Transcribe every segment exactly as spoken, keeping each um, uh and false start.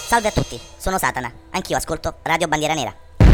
Salve a tutti, sono Satana, anch'io ascolto Radio Bandiera Nera.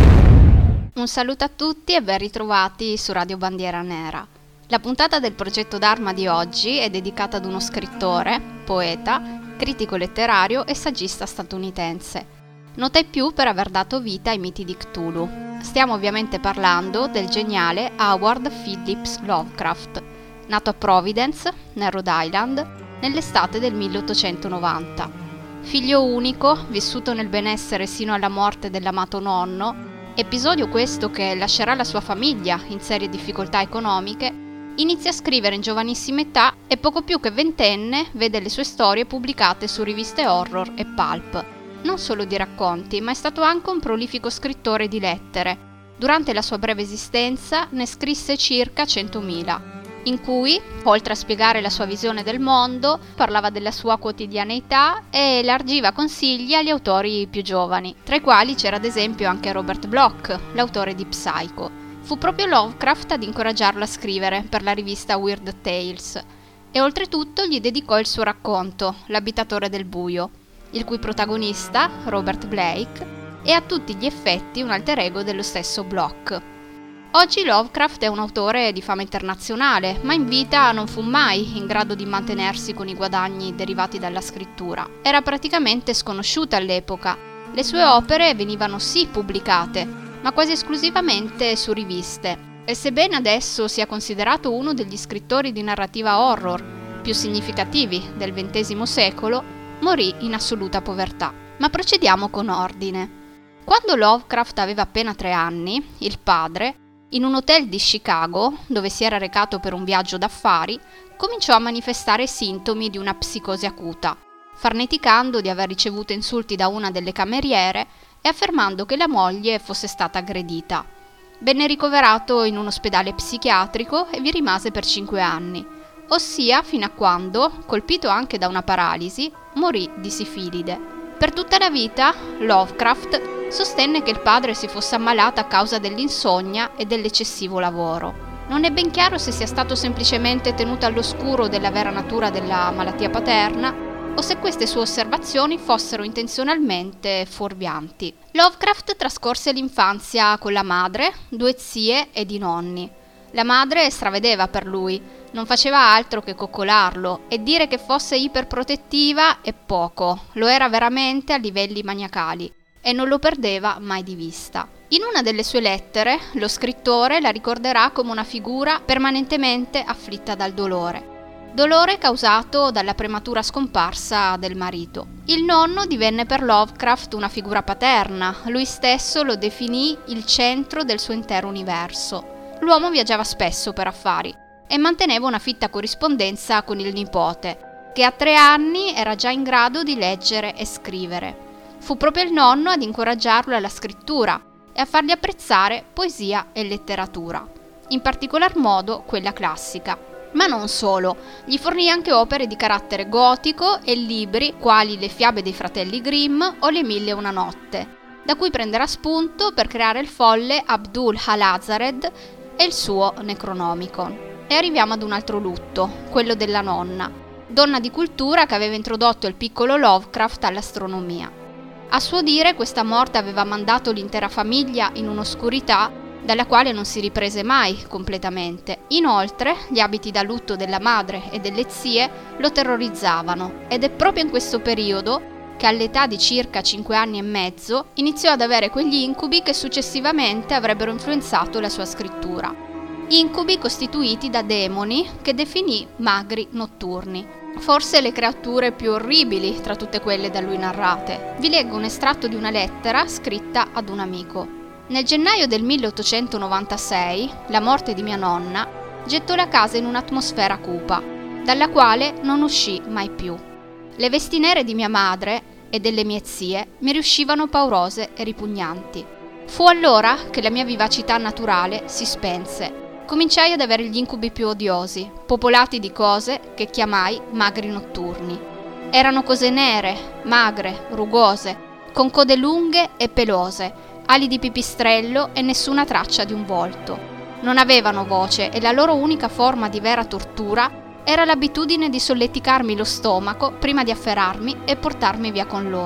Un saluto a tutti e ben ritrovati su Radio Bandiera Nera. La puntata del Progetto Dharma di oggi è dedicata ad uno scrittore, poeta, critico letterario e saggista statunitense, nota ai più per aver dato vita ai miti di Cthulhu. Stiamo ovviamente parlando del geniale Howard Phillips Lovecraft, nato a Providence, nel Rhode Island, nell'estate del milleottocentonovanta. Figlio unico, vissuto nel benessere sino alla morte dell'amato nonno, episodio questo che lascerà la sua famiglia in serie difficoltà economiche, inizia a scrivere in giovanissima età e poco più che ventenne vede le sue storie pubblicate su riviste horror e pulp. Non solo di racconti, ma è stato anche un prolifico scrittore di lettere. Durante la sua breve esistenza ne scrisse circa centomila, in cui, oltre a spiegare la sua visione del mondo, parlava della sua quotidianità e elargiva consigli agli autori più giovani, tra i quali c'era ad esempio anche Robert Bloch, l'autore di Psycho. Fu proprio Lovecraft ad incoraggiarlo a scrivere per la rivista Weird Tales e oltretutto gli dedicò il suo racconto, L'abitatore del buio, il cui protagonista, Robert Blake, è a tutti gli effetti un alter ego dello stesso Bloch. Oggi Lovecraft è un autore di fama internazionale, ma in vita non fu mai in grado di mantenersi con i guadagni derivati dalla scrittura. Era praticamente sconosciuta all'epoca. Le sue opere venivano sì pubblicate, ma quasi esclusivamente su riviste. E sebbene adesso sia considerato uno degli scrittori di narrativa horror più significativi del ventesimo secolo, morì in assoluta povertà. Ma procediamo con ordine. Quando Lovecraft aveva appena tre anni, il padre, in un hotel di Chicago, dove si era recato per un viaggio d'affari, cominciò a manifestare sintomi di una psicosi acuta, farneticando di aver ricevuto insulti da una delle cameriere e affermando che la moglie fosse stata aggredita. Venne ricoverato in un ospedale psichiatrico e vi rimase per cinque anni, ossia fino a quando, colpito anche da una paralisi, morì di sifilide. Per tutta la vita, Lovecraft sostenne che il padre si fosse ammalato a causa dell'insonnia e dell'eccessivo lavoro. Non è ben chiaro se sia stato semplicemente tenuto all'oscuro della vera natura della malattia paterna o se queste sue osservazioni fossero intenzionalmente fuorvianti. Lovecraft trascorse l'infanzia con la madre, due zie ed i nonni. La madre stravedeva per lui, non faceva altro che coccolarlo, e dire che fosse iperprotettiva è poco, lo era veramente a livelli maniacali e non lo perdeva mai di vista. In una delle sue lettere, lo scrittore la ricorderà come una figura permanentemente afflitta dal dolore. Dolore causato dalla prematura scomparsa del marito. Il nonno divenne per Lovecraft una figura paterna, lui stesso lo definì il centro del suo intero universo. L'uomo viaggiava spesso per affari e manteneva una fitta corrispondenza con il nipote, che a tre anni era già in grado di leggere e scrivere. Fu proprio il nonno ad incoraggiarlo alla scrittura e a fargli apprezzare poesia e letteratura, in particolar modo quella classica. Ma non solo, gli fornì anche opere di carattere gotico e libri quali Le fiabe dei fratelli Grimm o Le mille e una notte, da cui prenderà spunto per creare il folle Abdul Alazred e il suo Necronomicon. E arriviamo ad un altro lutto, quello della nonna, donna di cultura che aveva introdotto il piccolo Lovecraft all'astronomia. A suo dire questa morte aveva mandato l'intera famiglia in un'oscurità dalla quale non si riprese mai completamente. Inoltre, gli abiti da lutto della madre e delle zie lo terrorizzavano ed è proprio in questo periodo che all'età di circa cinque anni e mezzo iniziò ad avere quegli incubi che successivamente avrebbero influenzato la sua scrittura. Incubi costituiti da demoni che definì magri notturni, forse le creature più orribili tra tutte quelle da lui narrate. Vi leggo un estratto di una lettera scritta ad un amico. Nel gennaio del milleottocentonovantasei, la morte di mia nonna gettò la casa in un'atmosfera cupa, dalla quale non uscì mai più. Le vesti nere di mia madre e delle mie zie mi riuscivano paurose e ripugnanti. Fu allora che la mia vivacità naturale si spense. Cominciai ad avere gli incubi più odiosi, popolati di cose che chiamai magri notturni. Erano cose nere, magre, rugose, con code lunghe e pelose, ali di pipistrello e nessuna traccia di un volto. Non avevano voce e la loro unica forma di vera tortura era l'abitudine di solleticarmi lo stomaco prima di afferrarmi e portarmi via con loro.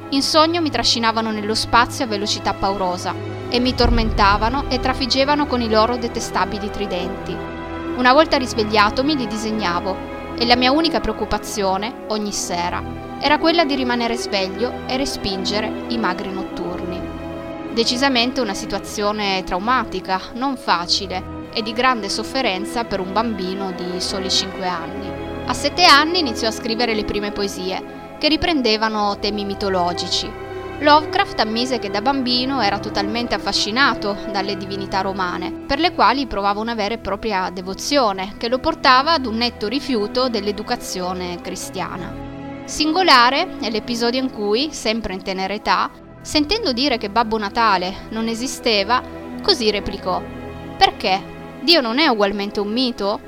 In sogno mi trascinavano nello spazio a velocità paurosa e mi tormentavano e trafiggevano con i loro detestabili tridenti. Una volta risvegliatomi li disegnavo e la mia unica preoccupazione, ogni sera, era quella di rimanere sveglio e respingere i magri notturni. Decisamente una situazione traumatica, non facile e di grande sofferenza per un bambino di soli cinque anni. A sette anni iniziò a scrivere le prime poesie, che riprendevano temi mitologici. Lovecraft ammise che da bambino era totalmente affascinato dalle divinità romane, per le quali provava una vera e propria devozione, che lo portava ad un netto rifiuto dell'educazione cristiana. Singolare è l'episodio in cui, sempre in tenera età, sentendo dire che Babbo Natale non esisteva, così replicò: «Perché? Dio non è ugualmente un mito?»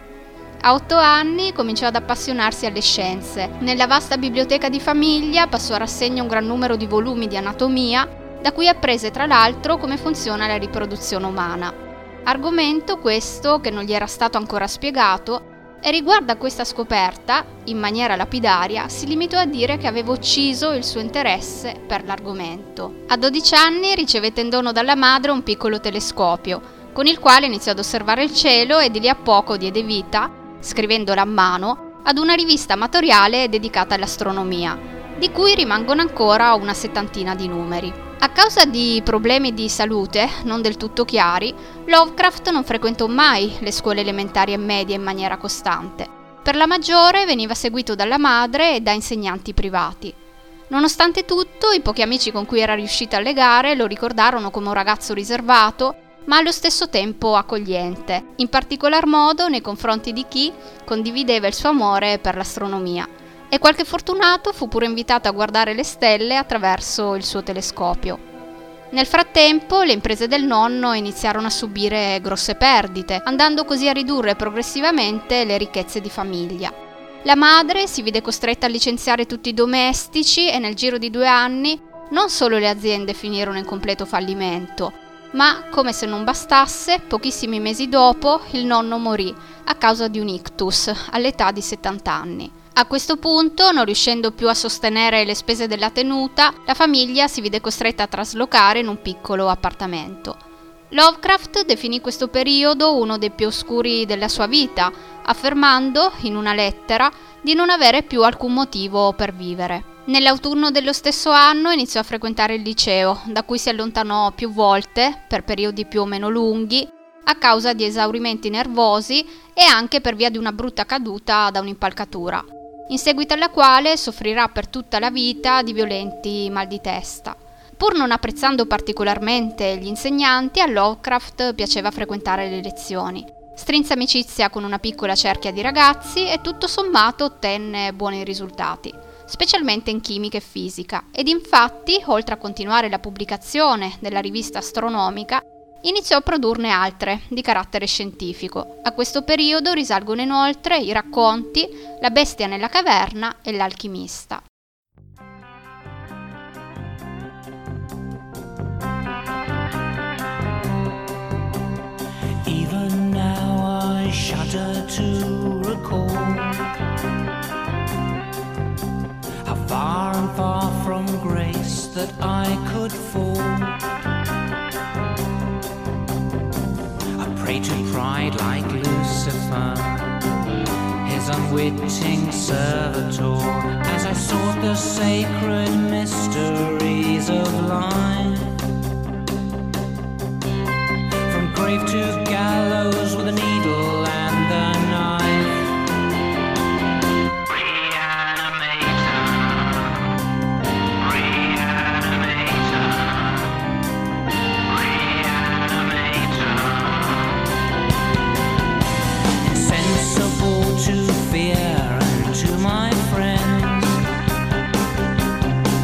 A otto anni cominciò ad appassionarsi alle scienze. Nella vasta biblioteca di famiglia passò a rassegna un gran numero di volumi di anatomia, da cui apprese tra l'altro come funziona la riproduzione umana. Argomento questo che non gli era stato ancora spiegato, e riguardo a questa scoperta, in maniera lapidaria, si limitò a dire che aveva ucciso il suo interesse per l'argomento. A dodici anni ricevette in dono dalla madre un piccolo telescopio, con il quale iniziò ad osservare il cielo e di lì a poco diede vita, scrivendola a mano, ad una rivista amatoriale dedicata all'astronomia, di cui rimangono ancora una settantina di numeri. A causa di problemi di salute non del tutto chiari, Lovecraft non frequentò mai le scuole elementari e medie in maniera costante. Per la maggiore veniva seguito dalla madre e da insegnanti privati. Nonostante tutto, i pochi amici con cui era riuscito a legare lo ricordarono come un ragazzo riservato, ma allo stesso tempo accogliente, in particolar modo nei confronti di chi condivideva il suo amore per l'astronomia, e qualche fortunato fu pure invitato a guardare le stelle attraverso il suo telescopio. Nel frattempo le imprese del nonno iniziarono a subire grosse perdite, andando così a ridurre progressivamente le ricchezze di famiglia. La madre si vide costretta a licenziare tutti i domestici e nel giro di due anni non solo le aziende finirono in completo fallimento, ma, come se non bastasse, pochissimi mesi dopo il nonno morì a causa di un ictus all'età di settanta anni. A questo punto, non riuscendo più a sostenere le spese della tenuta, la famiglia si vide costretta a traslocare in un piccolo appartamento. Lovecraft definì questo periodo uno dei più oscuri della sua vita, affermando, in una lettera, di non avere più alcun motivo per vivere. Nell'autunno dello stesso anno iniziò a frequentare il liceo, da cui si allontanò più volte, per periodi più o meno lunghi, a causa di esaurimenti nervosi e anche per via di una brutta caduta da un'impalcatura, in seguito alla quale soffrirà per tutta la vita di violenti mal di testa. Pur non apprezzando particolarmente gli insegnanti, a Lovecraft piaceva frequentare le lezioni. Strinse amicizia con una piccola cerchia di ragazzi e tutto sommato ottenne buoni risultati, specialmente in chimica e fisica, ed infatti, oltre a continuare la pubblicazione della rivista astronomica, iniziò a produrne altre di carattere scientifico. A questo periodo risalgono inoltre i racconti La bestia nella caverna e L'alchimista. Even now I shudder to recall how far and far from grace that I could fall. I pray to pride like Lucifer, his unwitting servitor, as I sought the sacred mysteries of life. From grave to gallows with a needle and a knife. To fear and to my friends,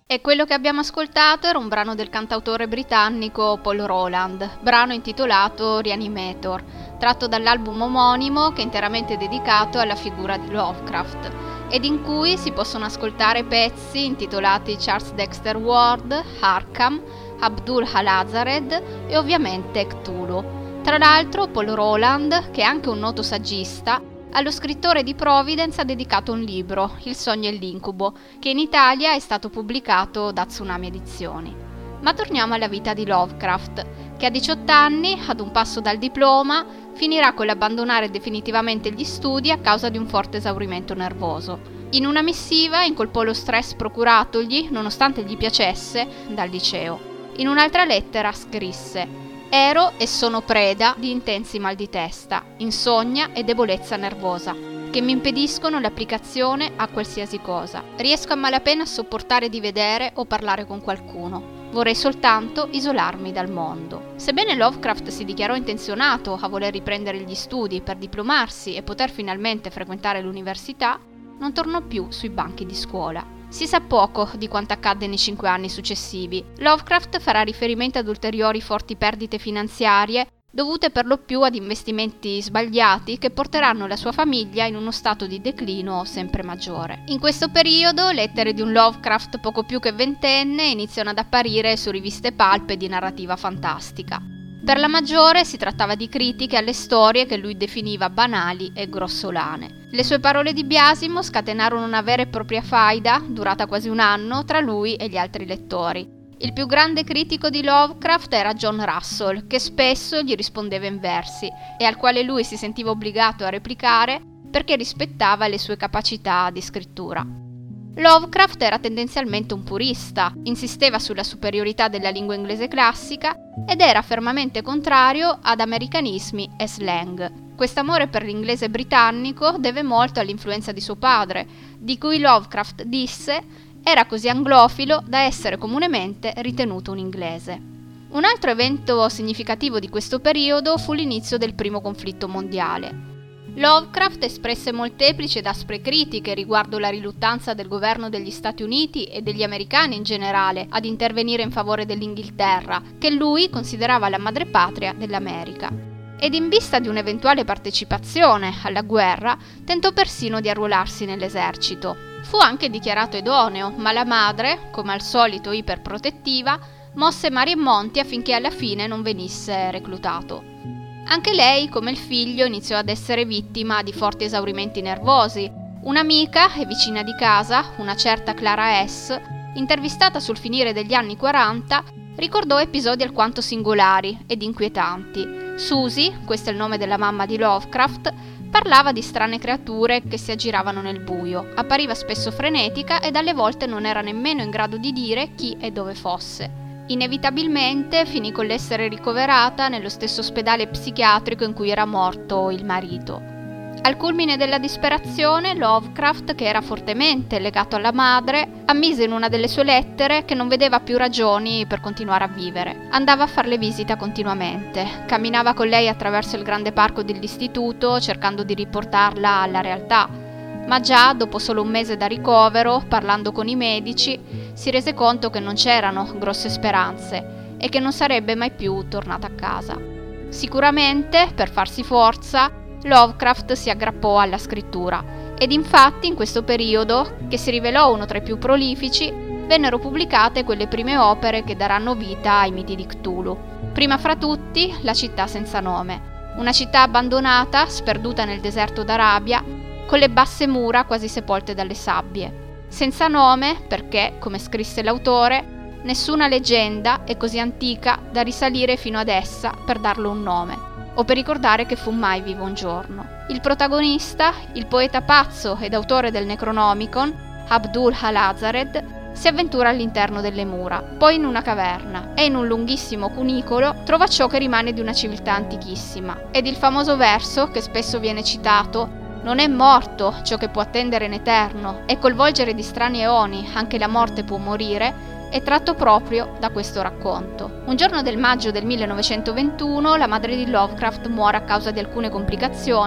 E quello che abbiamo ascoltato era un brano del cantautore britannico Paul Roland, brano intitolato Reanimator, tratto dall'album omonimo che è interamente dedicato alla figura di Lovecraft, ed in cui si possono ascoltare pezzi intitolati Charles Dexter Ward, Arkham, Abdul Halazared e ovviamente Cthulhu. Tra l'altro Paul Roland, che è anche un noto saggista, allo scrittore di Providence ha dedicato un libro, Il sogno e l'incubo, che in Italia è stato pubblicato da Tsunami Edizioni. Ma torniamo alla vita di Lovecraft, che a diciotto anni, ad un passo dal diploma, finirà con l'abbandonare definitivamente gli studi a causa di un forte esaurimento nervoso. In una missiva incolpò lo stress procuratogli, nonostante gli piacesse, dal liceo. In un'altra lettera scrisse: «Ero e sono preda di intensi mal di testa, insonnia e debolezza nervosa, che mi impediscono l'applicazione a qualsiasi cosa. Riesco a malapena a sopportare di vedere o parlare con qualcuno. Vorrei soltanto isolarmi dal mondo». Sebbene Lovecraft si dichiarò intenzionato a voler riprendere gli studi per diplomarsi e poter finalmente frequentare l'università, non tornò più sui banchi di scuola. Si sa poco di quanto accadde nei cinque anni successivi. Lovecraft farà riferimento ad ulteriori forti perdite finanziarie dovute per lo più ad investimenti sbagliati che porteranno la sua famiglia in uno stato di declino sempre maggiore. In questo periodo lettere di un Lovecraft poco più che ventenne iniziano ad apparire su riviste pulp di narrativa fantastica. Per la maggiore si trattava di critiche alle storie che lui definiva banali e grossolane. Le sue parole di biasimo scatenarono una vera e propria faida, durata quasi un anno, tra lui e gli altri lettori. Il più grande critico di Lovecraft era John Russell, che spesso gli rispondeva in versi e al quale lui si sentiva obbligato a replicare perché rispettava le sue capacità di scrittura. Lovecraft era tendenzialmente un purista, insisteva sulla superiorità della lingua inglese classica ed era fermamente contrario ad americanismi e slang. Quest'amore per l'inglese britannico deve molto all'influenza di suo padre, di cui Lovecraft disse era così anglofilo da essere comunemente ritenuto un inglese. Un altro evento significativo di questo periodo fu l'inizio del primo conflitto mondiale. Lovecraft espresse molteplici ed aspre critiche riguardo la riluttanza del governo degli Stati Uniti e degli americani in generale ad intervenire in favore dell'Inghilterra, che lui considerava la madrepatria dell'America. Ed in vista di un'eventuale partecipazione alla guerra, tentò persino di arruolarsi nell'esercito. Fu anche dichiarato idoneo, ma la madre, come al solito iperprotettiva, mosse mari e monti affinché alla fine non venisse reclutato. Anche lei, come il figlio, iniziò ad essere vittima di forti esaurimenti nervosi. Un'amica e vicina di casa, una certa Clara S., intervistata sul finire degli anni quaranta, ricordò episodi alquanto singolari ed inquietanti. Susie, questo è il nome della mamma di Lovecraft, parlava di strane creature che si aggiravano nel buio, appariva spesso frenetica e alle volte non era nemmeno in grado di dire chi e dove fosse. Inevitabilmente finì con l'essere ricoverata nello stesso ospedale psichiatrico in cui era morto il marito. Al culmine della disperazione, Lovecraft, che era fortemente legato alla madre, ammise in una delle sue lettere che non vedeva più ragioni per continuare a vivere. Andava a farle visita continuamente, camminava con lei attraverso il grande parco dell'istituto cercando di riportarla alla realtà, ma già dopo solo un mese da ricovero, parlando con i medici, si rese conto che non c'erano grosse speranze e che non sarebbe mai più tornata a casa. Sicuramente, per farsi forza, Lovecraft si aggrappò alla scrittura ed infatti in questo periodo, che si rivelò uno tra i più prolifici, vennero pubblicate quelle prime opere che daranno vita ai miti di Cthulhu. Prima fra tutti, La città senza nome, una città abbandonata, sperduta nel deserto d'Arabia, con le basse mura quasi sepolte dalle sabbie. Senza nome perché, come scrisse l'autore, nessuna leggenda è così antica da risalire fino ad essa per darle un nome, o per ricordare che fu mai vivo un giorno. Il protagonista, il poeta pazzo ed autore del Necronomicon, Abdul Halazared, si avventura all'interno delle mura, poi in una caverna e in un lunghissimo cunicolo trova ciò che rimane di una civiltà antichissima, ed il famoso verso, che spesso viene citato, «Non è morto ciò che può attendere in eterno, e col volgere di strani eoni anche la morte può morire», è tratto proprio da questo racconto. Un giorno del maggio del millenovecentoventuno la madre di Lovecraft muore a causa di alcune complicazioni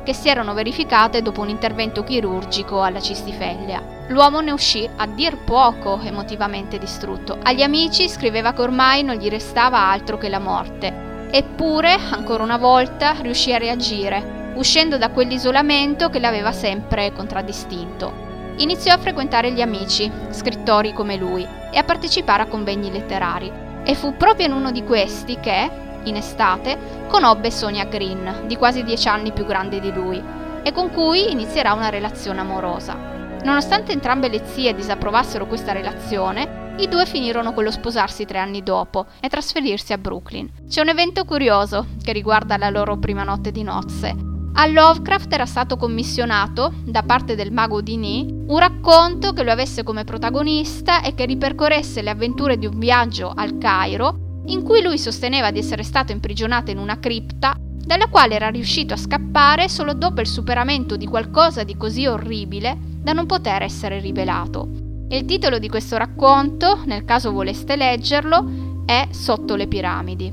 che si erano verificate dopo un intervento chirurgico alla cistifellea. L'uomo ne uscì a dir poco emotivamente distrutto. Agli amici scriveva che ormai non gli restava altro che la morte. Eppure, ancora una volta, riuscì a reagire, uscendo da quell'isolamento che l'aveva sempre contraddistinto. Iniziò a frequentare gli amici, scrittori come lui, e a partecipare a convegni letterari. E fu proprio in uno di questi che, in estate, conobbe Sonia Green, di quasi dieci anni più grande di lui, e con cui inizierà una relazione amorosa. Nonostante entrambe le zie disapprovassero questa relazione, i due finirono con lo sposarsi tre anni dopo e trasferirsi a Brooklyn. C'è un evento curioso che riguarda la loro prima notte di nozze. A Lovecraft era stato commissionato, da parte del mago Dini, un racconto che lo avesse come protagonista e che ripercorresse le avventure di un viaggio al Cairo, in cui lui sosteneva di essere stato imprigionato in una cripta, dalla quale era riuscito a scappare solo dopo il superamento di qualcosa di così orribile da non poter essere rivelato. Il titolo di questo racconto, nel caso voleste leggerlo, è Sotto le piramidi.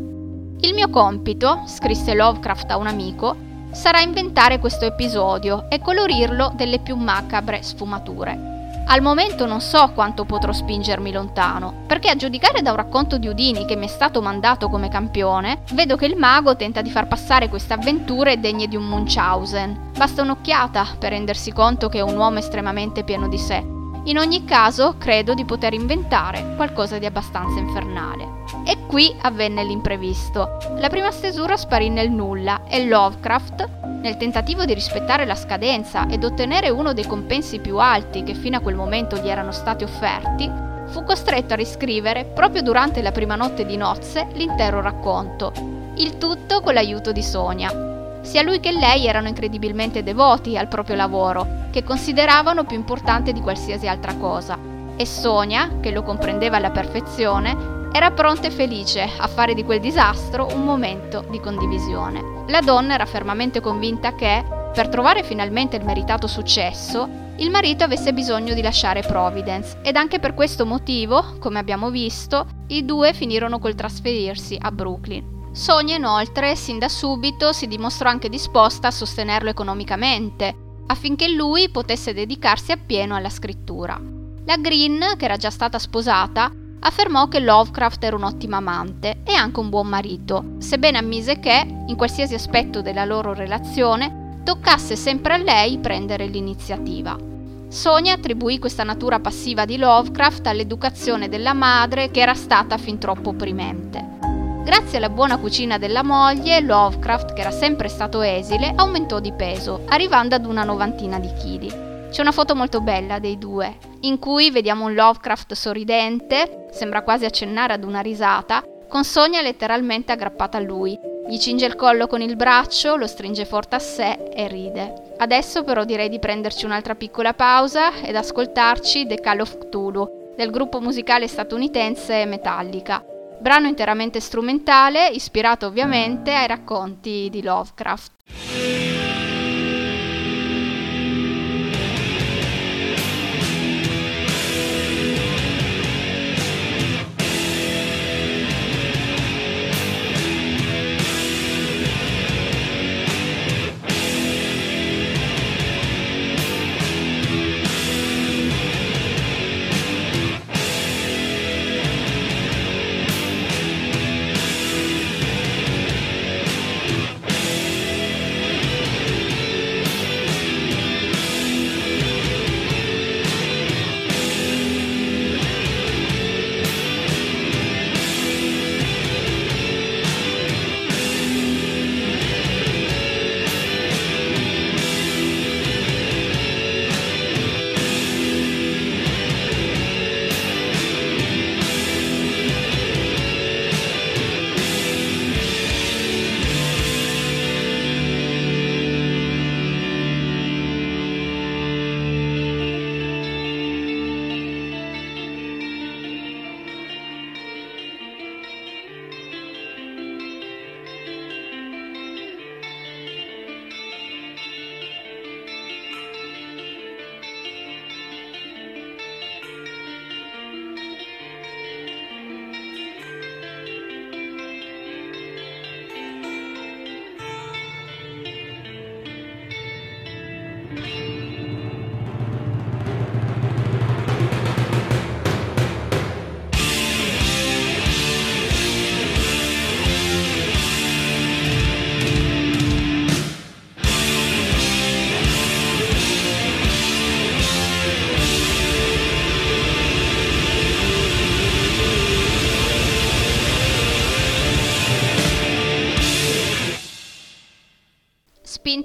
Il mio compito, scrisse Lovecraft a un amico, sarà inventare questo episodio e colorirlo delle più macabre sfumature. Al momento non so quanto potrò spingermi lontano, perché a giudicare da un racconto di Udini che mi è stato mandato come campione, vedo che il mago tenta di far passare queste avventure degne di un Munchausen. Basta un'occhiata per rendersi conto che è un uomo estremamente pieno di sé. In ogni caso, credo di poter inventare qualcosa di abbastanza infernale. E qui avvenne l'imprevisto. La prima stesura sparì nel nulla e Lovecraft, nel tentativo di rispettare la scadenza ed ottenere uno dei compensi più alti che fino a quel momento gli erano stati offerti, fu costretto a riscrivere, proprio durante la prima notte di nozze, l'intero racconto. Il tutto con l'aiuto di Sonia. Sia lui che lei erano incredibilmente devoti al proprio lavoro, che consideravano più importante di qualsiasi altra cosa. E Sonia, che lo comprendeva alla perfezione, era pronta e felice a fare di quel disastro un momento di condivisione. La donna era fermamente convinta che, per trovare finalmente il meritato successo, il marito avesse bisogno di lasciare Providence, ed anche per questo motivo, come abbiamo visto, i due finirono col trasferirsi a Brooklyn. Sonia inoltre, sin da subito, si dimostrò anche disposta a sostenerlo economicamente, affinché lui potesse dedicarsi appieno alla scrittura. La Green, che era già stata sposata, affermò che Lovecraft era un ottimo amante e anche un buon marito, sebbene ammise che, in qualsiasi aspetto della loro relazione, toccasse sempre a lei prendere l'iniziativa. Sonia attribuì questa natura passiva di Lovecraft all'educazione della madre, che era stata fin troppo opprimente. Grazie alla buona cucina della moglie, Lovecraft, che era sempre stato esile, aumentò di peso, arrivando ad una novantina di chili. C'è una foto molto bella dei due, in cui vediamo un Lovecraft sorridente, sembra quasi accennare ad una risata, con Sonia letteralmente aggrappata a lui. Gli cinge il collo con il braccio, lo stringe forte a sé e ride. Adesso però direi di prenderci un'altra piccola pausa ed ascoltarci The Call of Cthulhu, del gruppo musicale statunitense Metallica. Brano interamente strumentale, ispirato ovviamente ai racconti di Lovecraft.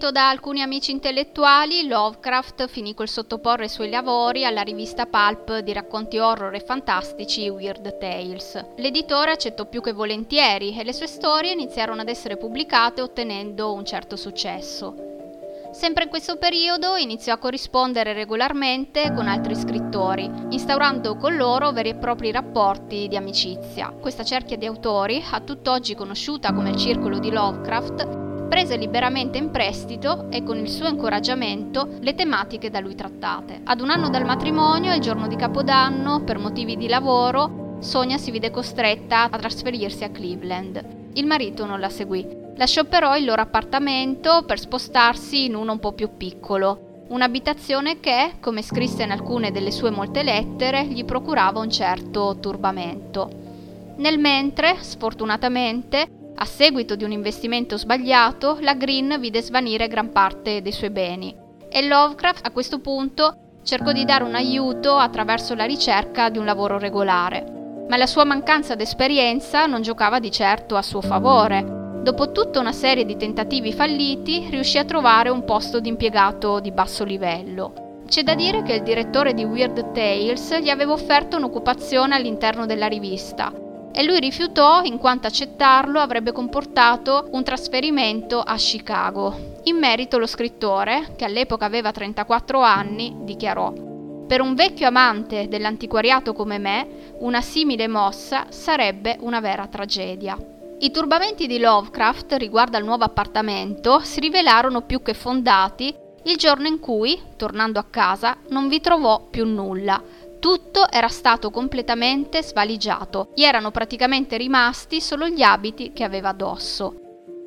Seguito da alcuni amici intellettuali, Lovecraft finì col sottoporre i suoi lavori alla rivista pulp di racconti horror e fantastici Weird Tales. L'editore accettò più che volentieri e le sue storie iniziarono ad essere pubblicate ottenendo un certo successo. Sempre in questo periodo iniziò a corrispondere regolarmente con altri scrittori, instaurando con loro veri e propri rapporti di amicizia. Questa cerchia di autori, a tutt'oggi conosciuta come il Circolo di Lovecraft, prese liberamente in prestito e con il suo incoraggiamento le tematiche da lui trattate. Ad un anno dal matrimonio, il giorno di Capodanno, per motivi di lavoro, Sonia si vide costretta a trasferirsi a Cleveland. Il marito non la seguì. Lasciò però il loro appartamento per spostarsi in uno un po' più piccolo, un'abitazione che, come scrisse in alcune delle sue molte lettere, gli procurava un certo turbamento. Nel mentre, sfortunatamente, a seguito di un investimento sbagliato, la Green vide svanire gran parte dei suoi beni e Lovecraft a questo punto cercò di dare un aiuto attraverso la ricerca di un lavoro regolare, ma la sua mancanza d'esperienza non giocava di certo a suo favore. Dopo tutta una serie di tentativi falliti, riuscì a trovare un posto di impiegato di basso livello. C'è da dire che il direttore di Weird Tales gli aveva offerto un'occupazione all'interno della rivista e lui rifiutò in quanto accettarlo avrebbe comportato un trasferimento a Chicago. In merito lo scrittore, che all'epoca aveva trentaquattro anni, dichiarò: «Per un vecchio amante dell'antiquariato come me, una simile mossa sarebbe una vera tragedia». I turbamenti di Lovecraft riguardo al nuovo appartamento si rivelarono più che fondati il giorno in cui, tornando a casa, non vi trovò più nulla. Tutto era stato completamente svaligiato, gli erano praticamente rimasti solo gli abiti che aveva addosso.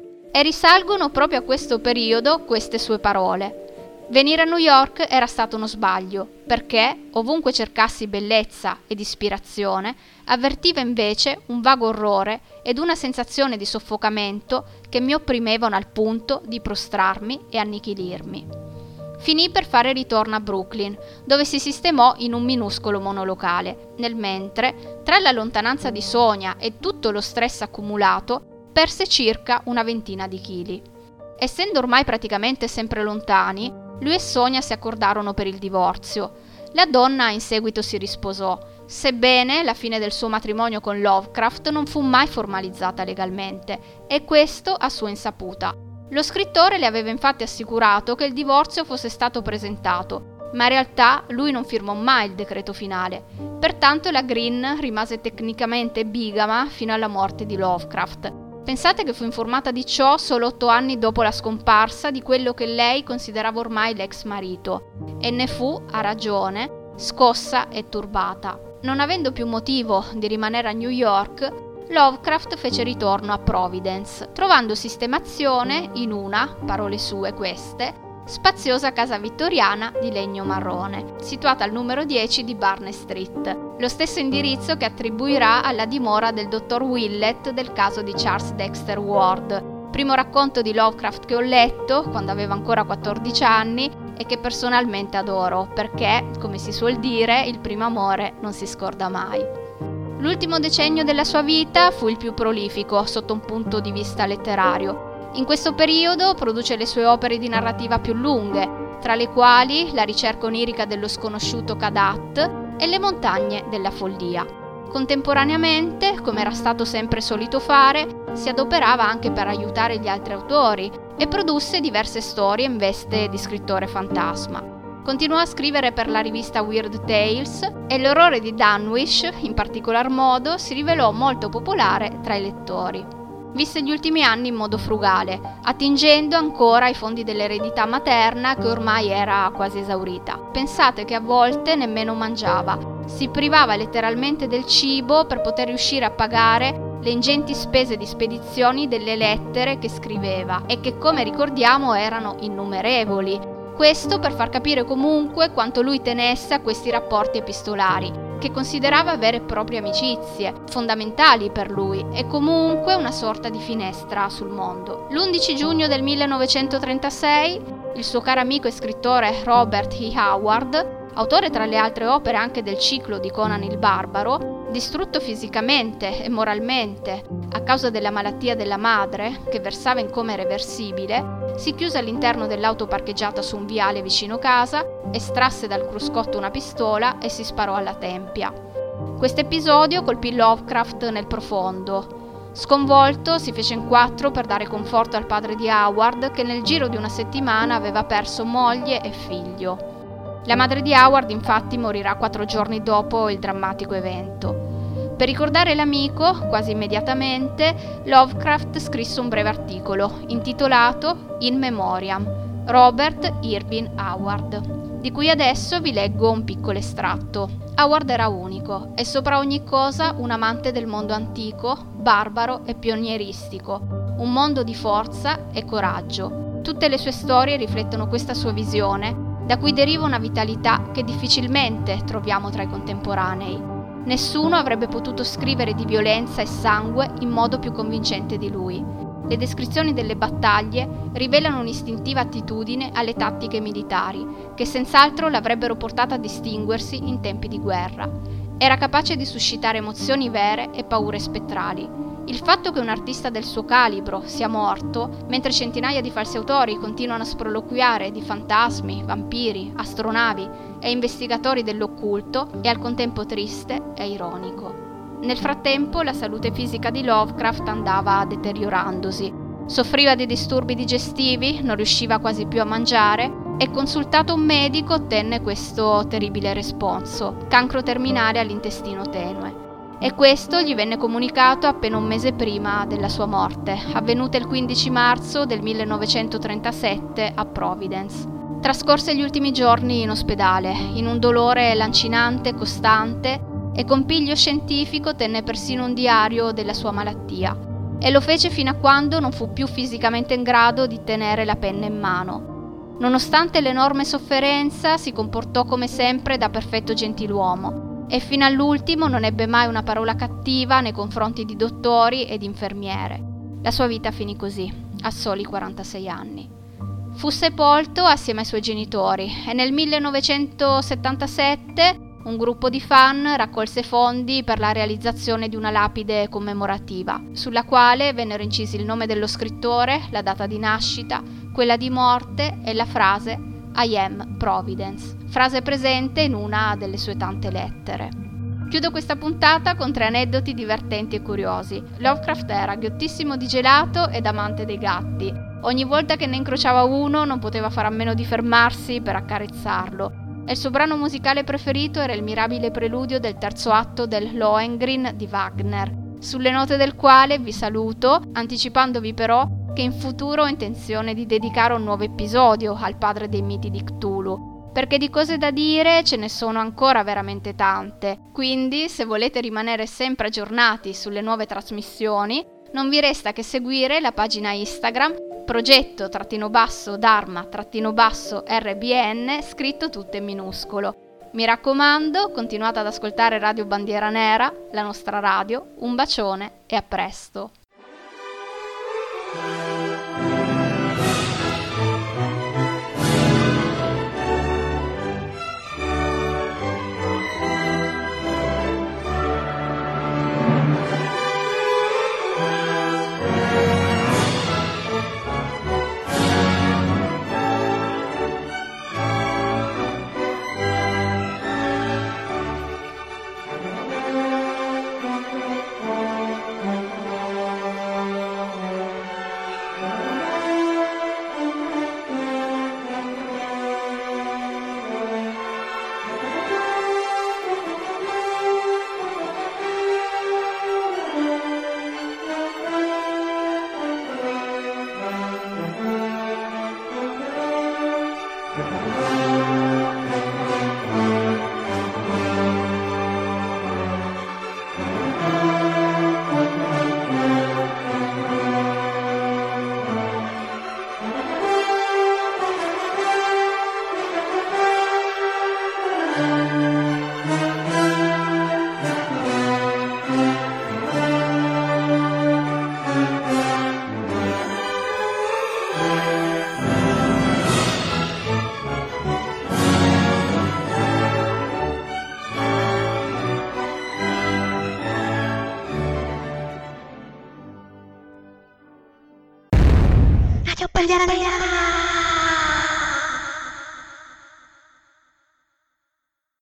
E risalgono proprio a questo periodo queste sue parole. Venire a New York era stato uno sbaglio, perché, ovunque cercassi bellezza ed ispirazione, avvertiva invece un vago orrore ed una sensazione di soffocamento che mi opprimevano al punto di prostrarmi e annichilirmi. Finì per fare ritorno a Brooklyn, dove si sistemò in un minuscolo monolocale. Nel mentre, tra la lontananza di Sonia e tutto lo stress accumulato, perse circa una ventina di chili. Essendo ormai praticamente sempre lontani, lui e Sonia si accordarono per il divorzio. La donna in seguito si risposò, sebbene la fine del suo matrimonio con Lovecraft non fu mai formalizzata legalmente, e questo a sua insaputa. Lo scrittore le aveva infatti assicurato che il divorzio fosse stato presentato, ma in realtà lui non firmò mai il decreto finale. Pertanto la Green rimase tecnicamente bigama fino alla morte di Lovecraft. Pensate che fu informata di ciò solo otto anni dopo la scomparsa di quello che lei considerava ormai l'ex marito, e ne fu, a ragione, scossa e turbata. Non avendo più motivo di rimanere a New York, Lovecraft fece ritorno a Providence, trovando sistemazione in una, parole sue queste, spaziosa casa vittoriana di legno marrone, situata al numero dieci di Barney Street, lo stesso indirizzo che attribuirà alla dimora del dottor Willett del caso di Charles Dexter Ward, primo racconto di Lovecraft che ho letto quando avevo ancora quattordici anni e che personalmente adoro, perché, come si suol dire, il primo amore non si scorda mai. L'ultimo decennio della sua vita fu il più prolifico sotto un punto di vista letterario. In questo periodo produce le sue opere di narrativa più lunghe, tra le quali La ricerca onirica dello sconosciuto Kadat e Le montagne della follia. Contemporaneamente, come era stato sempre solito fare, si adoperava anche per aiutare gli altri autori e produsse diverse storie in veste di scrittore fantasma. Continuò a scrivere per la rivista Weird Tales e l'orrore di Dunwich, in particolar modo, si rivelò molto popolare tra i lettori. Visse gli ultimi anni in modo frugale, attingendo ancora ai fondi dell'eredità materna che ormai era quasi esaurita. Pensate che a volte nemmeno mangiava, si privava letteralmente del cibo per poter riuscire a pagare le ingenti spese di spedizioni delle lettere che scriveva e che, come ricordiamo, erano innumerevoli. Questo per far capire comunque quanto lui tenesse a questi rapporti epistolari, che considerava vere e proprie amicizie, fondamentali per lui e comunque una sorta di finestra sul mondo. L'undici giugno del millenovecentotrentasei, il suo caro amico e scrittore Robert E. Howard, autore tra le altre opere anche del ciclo di Conan il Barbaro, Distrutto fisicamente e moralmente a causa della malattia della madre, che versava in coma irreversibile, si chiuse all'interno dell'auto parcheggiata su un viale vicino casa, estrasse dal cruscotto una pistola e si sparò alla tempia. Questo episodio colpì Lovecraft nel profondo. Sconvolto, si fece in quattro per dare conforto al padre di Howard, che nel giro di una settimana aveva perso moglie e figlio. La madre di Howard infatti morirà quattro giorni dopo il drammatico evento. Per ricordare l'amico, quasi immediatamente, Lovecraft scrisse un breve articolo intitolato In Memoriam, Robert Irvin Howard, di cui adesso vi leggo un piccolo estratto. Howard era unico e sopra ogni cosa un amante del mondo antico, barbaro e pionieristico, un mondo di forza e coraggio. Tutte le sue storie riflettono questa sua visione, da cui deriva una vitalità che difficilmente troviamo tra i contemporanei. Nessuno avrebbe potuto scrivere di violenza e sangue in modo più convincente di lui. Le descrizioni delle battaglie rivelano un'istintiva attitudine alle tattiche militari, che senz'altro l'avrebbero portata a distinguersi in tempi di guerra. Era capace di suscitare emozioni vere e paure spettrali. Il fatto che un artista del suo calibro sia morto, mentre centinaia di falsi autori continuano a sproloquiare di fantasmi, vampiri, astronavi e investigatori dell'occulto, è al contempo triste e ironico. Nel frattempo la salute fisica di Lovecraft andava deteriorandosi. Soffriva di disturbi digestivi, non riusciva quasi più a mangiare e, consultato un medico, ottenne questo terribile responso: cancro terminale all'intestino tenue. E questo gli venne comunicato appena un mese prima della sua morte, avvenuta il quindici marzo del millenovecentotrentasette a Providence. Trascorse gli ultimi giorni in ospedale, in un dolore lancinante, costante, e con piglio scientifico tenne persino un diario della sua malattia. E lo fece fino a quando non fu più fisicamente in grado di tenere la penna in mano. Nonostante l'enorme sofferenza, si comportò come sempre da perfetto gentiluomo, e fino all'ultimo non ebbe mai una parola cattiva nei confronti di dottori ed infermiere. La sua vita finì così, a soli quarantasei anni. Fu sepolto assieme ai suoi genitori e nel millenovecentosettantasette un gruppo di fan raccolse fondi per la realizzazione di una lapide commemorativa, sulla quale vennero incisi il nome dello scrittore, la data di nascita, quella di morte e la frase I am Providence, frase presente in una delle sue tante lettere. Chiudo questa puntata con tre aneddoti divertenti e curiosi. Lovecraft era ghiottissimo di gelato ed amante dei gatti. Ogni volta che ne incrociava uno non poteva fare a meno di fermarsi per accarezzarlo. E il suo brano musicale preferito era il mirabile preludio del terzo atto del Lohengrin di Wagner, sulle note del quale vi saluto, anticipandovi però che in futuro ho intenzione di dedicare un nuovo episodio al padre dei miti di Cthulhu, perché di cose da dire ce ne sono ancora veramente tante. Quindi, se volete rimanere sempre aggiornati sulle nuove trasmissioni, non vi resta che seguire la pagina Instagram progetto trattino basso dharma trattino basso rbn, scritto tutto in minuscolo. Mi raccomando, continuate ad ascoltare Radio Bandiera Nera, la nostra radio. Un bacione e a presto. Radio Bandiera Nera.